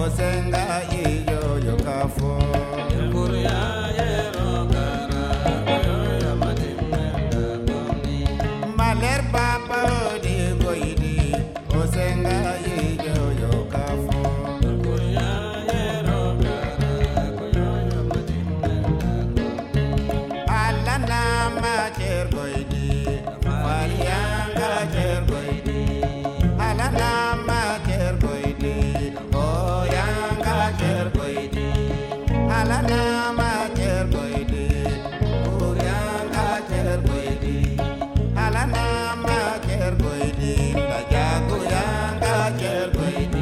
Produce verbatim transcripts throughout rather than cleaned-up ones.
osenga iyo yo kafo Kuria yero kara koyo madimenda boni maler papa di goidi osenga iyo yo kafo Kuria yero kara koyo madimenda boni alana ma cher goidi farianga cher goidi alana ma cher goidi oyanga cher goidi alana ma cher goidi oyanga cher goidi alana ma cher goidi bajago yanga cher goidi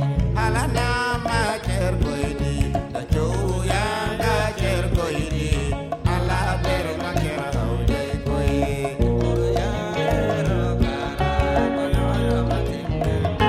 alana ma cher goidi dacho yanga cher goidi ala ber ma kera ode koi Kuria yero kara koyo madimenda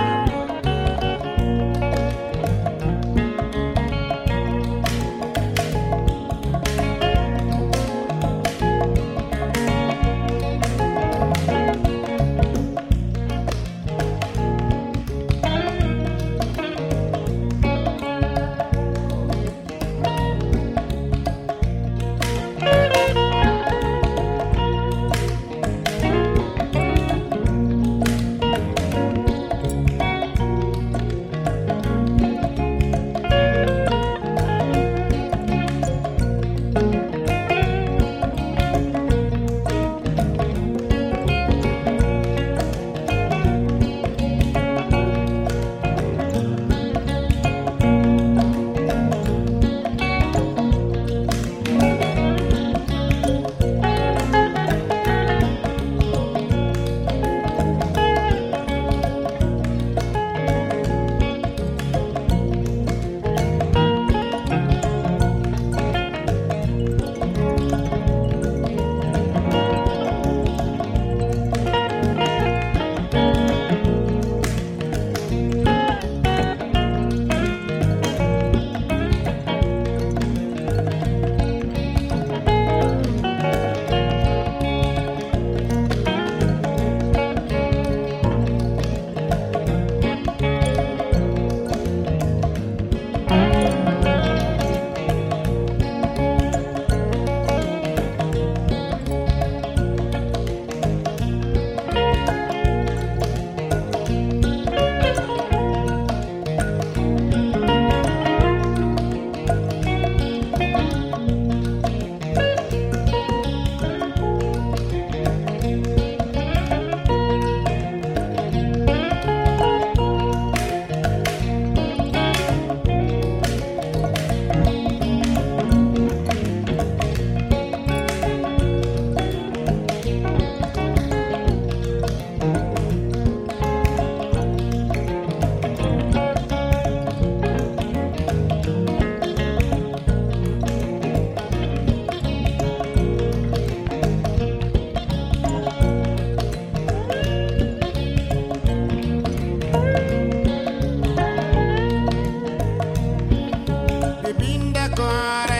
bibinda ko